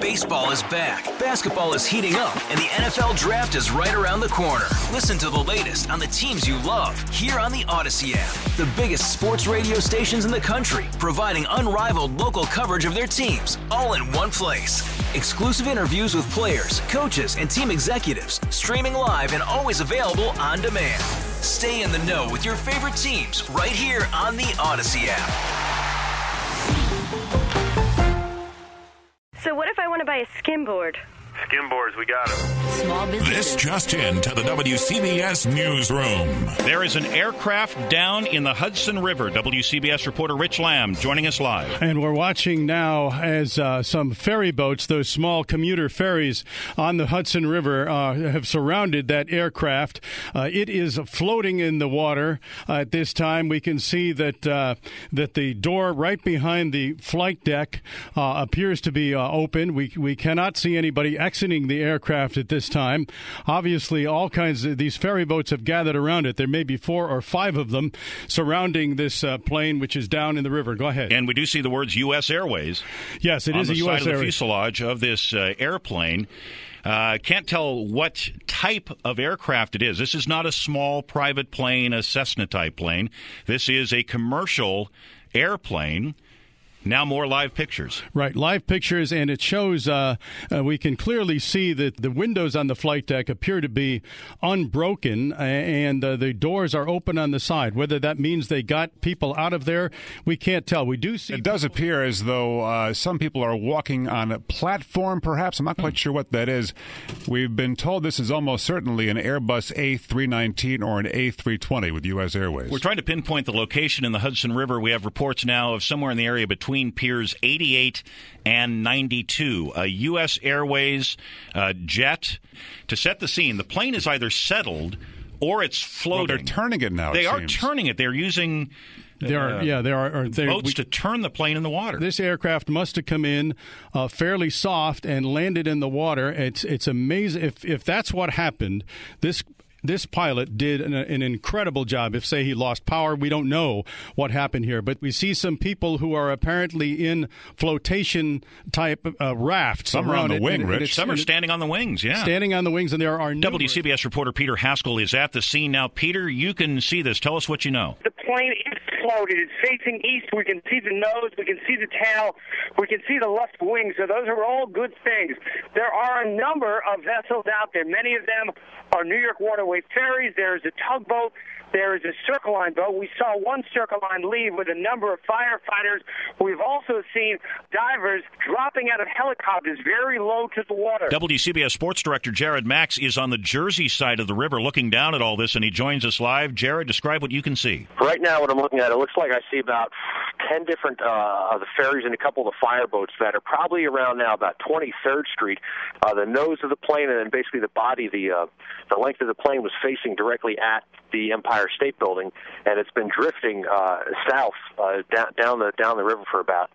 Baseball is back, basketball is heating up, and the NFL Draft is right around the corner. Listen to the latest on the teams you love here on the Odyssey app. The biggest sports radio stations in the country, providing unrivaled local coverage of their teams, all in one place. Exclusive interviews with players, coaches, and team executives, streaming live and always available on demand. Stay in the know with your favorite teams right here on the Odyssey app. So what if I want to buy a skimboard? Skimboards, we got them. Small business. This just in to the WCBS Newsroom. There is an aircraft down in the Hudson River. WCBS reporter Rich Lamb joining us live. And we're watching now as some ferry boats, those small commuter ferries on the Hudson River, have surrounded that aircraft. It is floating in the water at this time. We can see that the door right behind the flight deck appears to be open. We cannot see anybody exiting the aircraft at this time. Obviously, all kinds of these ferry boats have gathered around it. There may be 4 or 5 of them surrounding this plane, which is down in the river. Go ahead. And we do see the words U.S. Airways. Yes, it is a U.S. Airways. On the side of the fuselage of this airplane. Can't tell what type of aircraft it is. This is not a small private plane, a Cessna-type plane. This is a commercial airplane. Now more live pictures. Right, live pictures, and it shows we can clearly see that the windows on the flight deck appear to be unbroken, and the doors are open on the side. Whether that means they got people out of there, we can't tell. We do see... It does appear as though some people are walking on a platform, perhaps. I'm not quite sure what that is. We've been told this is almost certainly an Airbus A319 or an A320 with U.S. Airways. We're trying to pinpoint the location in the Hudson River. We have reports now of somewhere in the area between Piers 88 and 92. A U.S. Airways jet. To set the scene, the plane is either settled or it's floating. Well, they're turning it now. They are turning it. They're using boats to turn the plane in the water. This aircraft must have come in fairly soft and landed in the water. It's amazing. If that's what happened, this pilot did an incredible job. If, say, he lost power, we don't know what happened here. But we see some people who are apparently in flotation-type rafts. Some are on the wing, Rich. Some are standing on the wings, yeah. Standing on the wings, and there are WCBS reporter Peter Haskell is at the scene now. Peter, you can see this. Tell us what you know. The plane is floated. It's facing east. We can see the nose. We can see the tail. We can see the left wing. So those are all good things. There are a number of vessels out there. Many of them are New York Waterway ferries. There's a tugboat. There is a Circle Line boat. We saw one Circle Line leave with a number of firefighters. We've also seen divers dropping out of helicopters very low to the water. WCBS Sports Director Jared Max is on the Jersey side of the river looking down at all this, and he joins us live. Jared, describe what you can see. Right now, what I'm looking at, it looks like I see about 10 different of the ferries and a couple of the fireboats that are probably around now about 23rd Street. The nose of the plane and then basically the body, the length of the plane was facing directly at the Empire State Building, and it's been drifting south down the river for about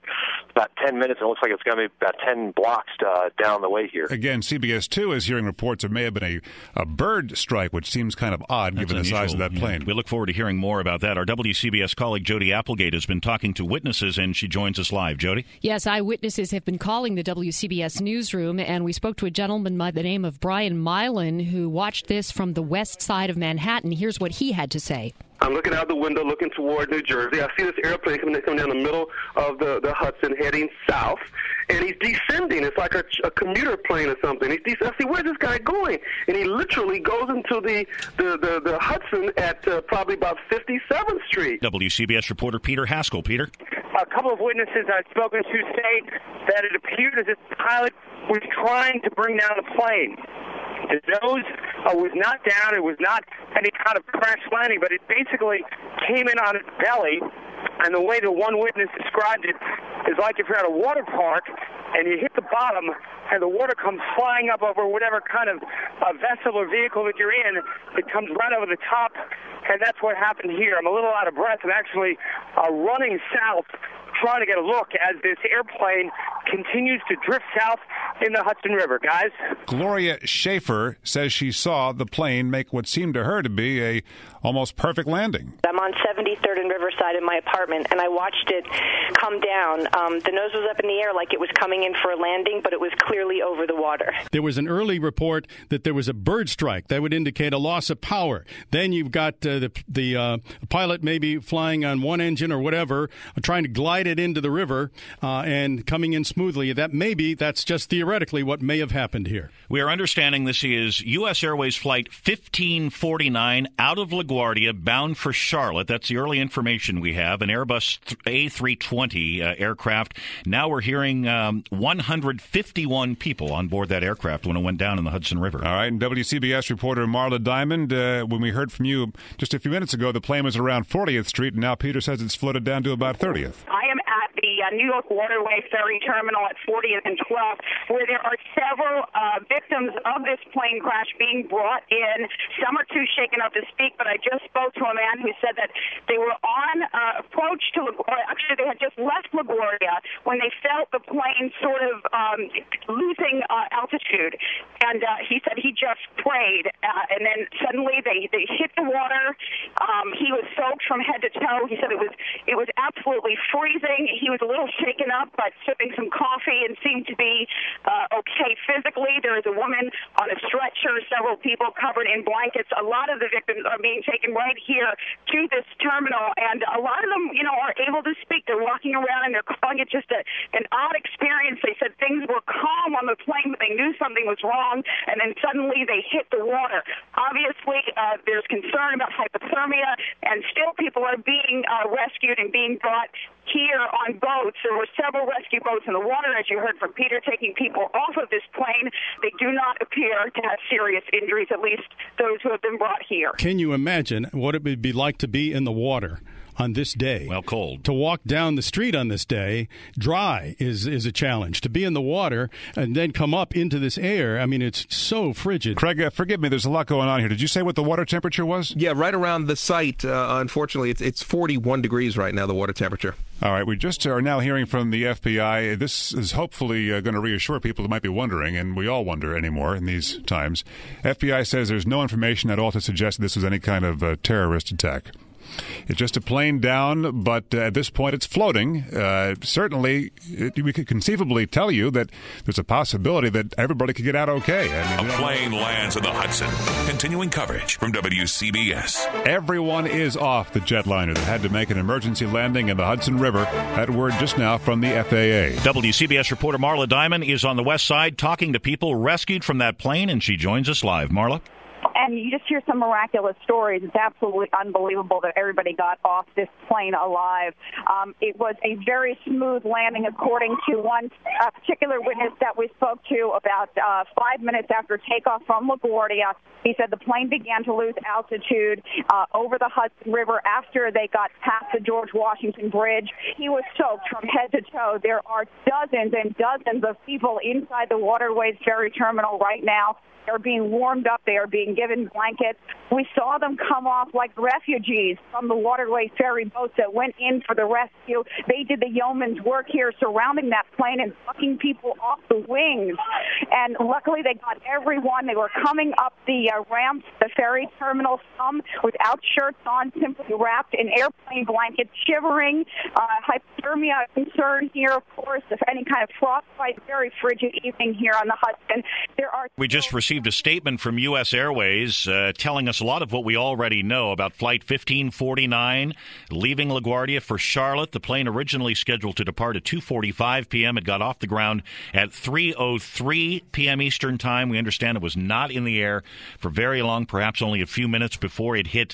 10 minutes. It looks like it's going to be about 10 blocks down the way here. Again, CBS 2 is hearing reports there may have been a bird strike, which seems kind of odd given the size of that plane. Yeah. We look forward to hearing more about that. Our WCBS colleague Jody Applegate has been talking to witnesses, and she joins us live. Jody? Yes, eyewitnesses have been calling the WCBS newsroom, and we spoke to a gentleman by the name of Brian Milan who watched this from the west side of Manhattan. Here's what he had to say. I'm looking out the window, looking toward New Jersey. I see this airplane coming down the middle of the Hudson, heading south, and he's descending. It's like a commuter plane or something. I see, where's this guy going? And he literally goes into the Hudson at probably about 57th Street. WCBS reporter Peter Haskell. Peter? A couple of witnesses I've spoken to say that it appeared as if the pilot was trying to bring down the plane. The nose was not down. It was not any kind of crash landing, but it basically came in on its belly. And the way the one witness described it is like if you're at a water park and you hit the bottom and the water comes flying up over whatever kind of vessel or vehicle that you're in, it comes right over the top, and that's what happened here. I'm a little out of breath and actually running south, trying to get a look as this airplane continues to drift south in the Hudson River, guys. Gloria Schaefer says she saw the plane make what seemed to her to be a almost perfect landing. I'm on 73rd and Riverside in my apartment, and I watched it come down. The nose was up in the air like it was coming in for a landing, but it was clearly over the water. There was an early report that there was a bird strike. That would indicate a loss of power. Then you've got the pilot maybe flying on one engine or whatever, trying to glide it into the river and coming in smoothly. That's just theoretically what may have happened here. We are understanding this is U.S. Airways Flight 1549 out of LaGuardia, bound for Charlotte. That's the early information we have. An Airbus A320 aircraft. Now we're hearing 151 people on board that aircraft when it went down in the Hudson River. All right, and WCBS reporter Marla Diamond, when we heard from you just a few minutes ago, the plane was around 40th Street, and now Peter says it's floated down to about 30th. I am at the New York Waterway Ferry Terminal at 40th and 12th, where there are several victims of this plane crash being brought in. Some are too shaken up to speak, but I just spoke to a man who said that they were on approach to LaGuardia. Actually, they had just left LaGuardia when they felt the plane sort of losing altitude, and he said he just prayed, and then suddenly they hit the water. He was soaked from head to toe. He said it was absolutely freezing. He was a little shaken up, but sipping some coffee and seemed to be okay physically. There is a woman on a stretcher, several people covered in blankets. A lot of the victims are being taken right here to this terminal, and a lot of them, are able to speak. They're walking around and they're calling it just an odd experience. They said things were calm on the plane, but they knew something was wrong, and then suddenly they hit the water. Obviously, there's concern about hypothermia, and still people are being rescued and being brought here on boats. There were several rescue boats in the water, as you heard from Peter, taking people off of this plane. They do not appear to have serious injuries, at least those who have been brought here. Can you imagine what it would be like to be in the water on this day? Well, cold. To walk down the street on this day, dry, is a challenge. To be in the water and then come up into this air, it's so frigid. Craig, forgive me, there's a lot going on here. Did you say what the water temperature was? Yeah, right around the site, unfortunately, it's 41 degrees right now, the water temperature. All right, we just are now hearing from the FBI. This is hopefully going to reassure people who might be wondering, and we all wonder anymore in these times. FBI says there's no information at all to suggest this was any kind of terrorist attack. It's just a plane down, but at this point it's floating. Certainly, we could conceivably tell you that there's a possibility that everybody could get out okay. A plane lands in the Hudson. Continuing coverage from WCBS. Everyone is off the jetliner that had to make an emergency landing in the Hudson River. That word just now from the FAA. WCBS reporter Marla Diamond is on the west side talking to people rescued from that plane, and she joins us live. Marla? And you just hear some miraculous stories. It's absolutely unbelievable that everybody got off this plane alive. It was a very smooth landing, according to one particular witness that we spoke to about 5 minutes after takeoff from LaGuardia. He said the plane began to lose altitude over the Hudson River after they got past the George Washington Bridge. He was soaked from head to toe. There are dozens and dozens of people inside the Waterways Ferry Terminal right now. They're being warmed up. They are being given blankets. We saw them come off like refugees from the Waterway ferry boats that went in for the rescue. They did the yeoman's work here surrounding that plane and plucking people off the wings. And luckily they got everyone. They were coming up the ramps, the ferry terminal, some without shirts on, simply wrapped in airplane blankets, shivering. Hypothermia concern here, of course, if any kind of frostbite. Very frigid evening here on the Hudson. We just received a statement from U.S. Airways telling us a lot of what we already know about Flight 1549 leaving LaGuardia for Charlotte. The plane originally scheduled to depart at 2:45 p.m. It got off the ground at 3:03 p.m. Eastern Time. We understand it was not in the air for very long, perhaps only a few minutes before it hit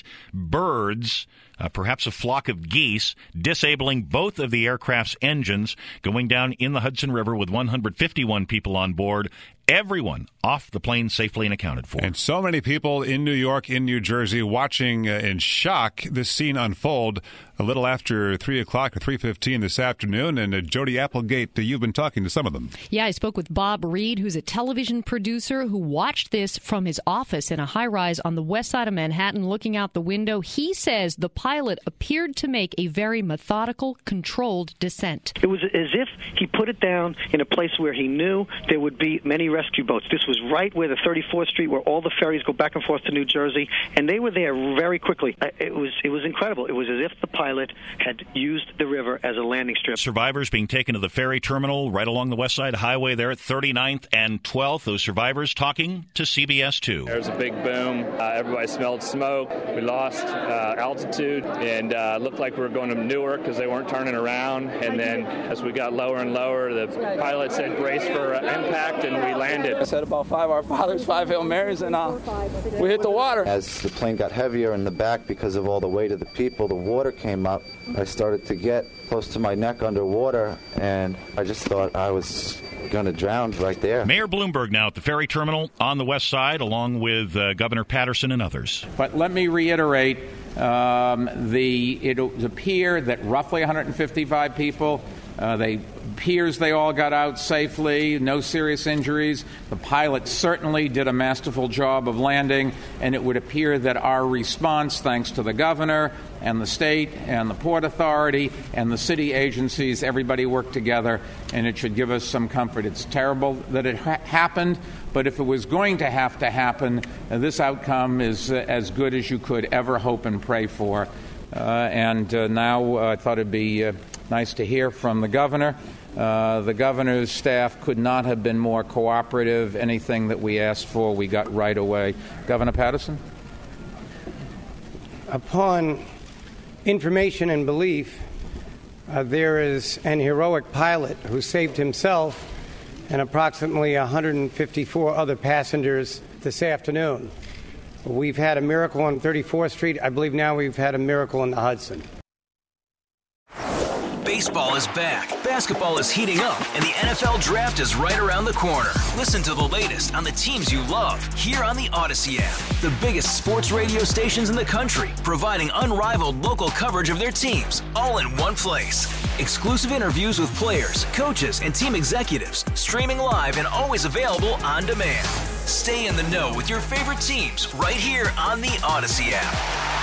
birds. Perhaps a flock of geese, disabling both of the aircraft's engines, going down in the Hudson River with 151 people on board. Everyone off the plane safely and accounted for. And so many people in New York, in New Jersey, watching in shock this scene unfold a little after 3 o'clock or 3:15 this afternoon. And Jody Applegate, you've been talking to some of them. Yeah, I spoke with Bob Reed, who's a television producer who watched this from his office in a high-rise on the west side of Manhattan looking out the window. He says the pilot appeared to make a very methodical, controlled descent. It was as if he put it down in a place where he knew there would be many rescue boats. This was right where the 34th Street, where all the ferries go back and forth to New Jersey, and they were there very quickly. It was incredible. It was as if the pilot had used the river as a landing strip. Survivors being taken to the ferry terminal right along the West Side Highway there at 39th and 12th. Those survivors talking to CBS 2. There was a big boom. Everybody smelled smoke. We lost altitude and looked like we were going to Newark because they weren't turning around. And then as we got lower and lower, the pilot said brace for impact, and we landed. I said about 5 Our Fathers, 5 Hail Marys, and we hit the water. As the plane got heavier in the back because of all the weight of the people, the water came up. I started to get close to my neck underwater, and I just thought I was going to drown right there. Mayor Bloomberg now at the ferry terminal on the West Side, along with Governor Patterson and others. But let me reiterate, it appeared that roughly 155 people, appears they all got out safely, no serious injuries. The pilot certainly did a masterful job of landing, and it would appear that our response, thanks to the governor and the state and the Port Authority and the city agencies, everybody worked together, and it should give us some comfort. It's terrible that it happened, but if it was going to happen, this outcome is as good as you could ever hope and pray for. Now I thought it'd be nice to hear from the governor. The governor's staff could not have been more cooperative. Anything that we asked for, we got right away. Governor Patterson? Upon information and belief, there is an heroic pilot who saved himself and approximately 154 other passengers this afternoon. We've had a miracle on 34th Street. I believe now we've had a miracle in the Hudson. Baseball is back, basketball is heating up, and the NFL Draft is right around the corner. Listen to the latest on the teams you love here on the Odyssey app. The biggest sports radio stations in the country, providing unrivaled local coverage of their teams, all in one place. Exclusive interviews with players, coaches, and team executives, streaming live and always available on demand. Stay in the know with your favorite teams right here on the Odyssey app.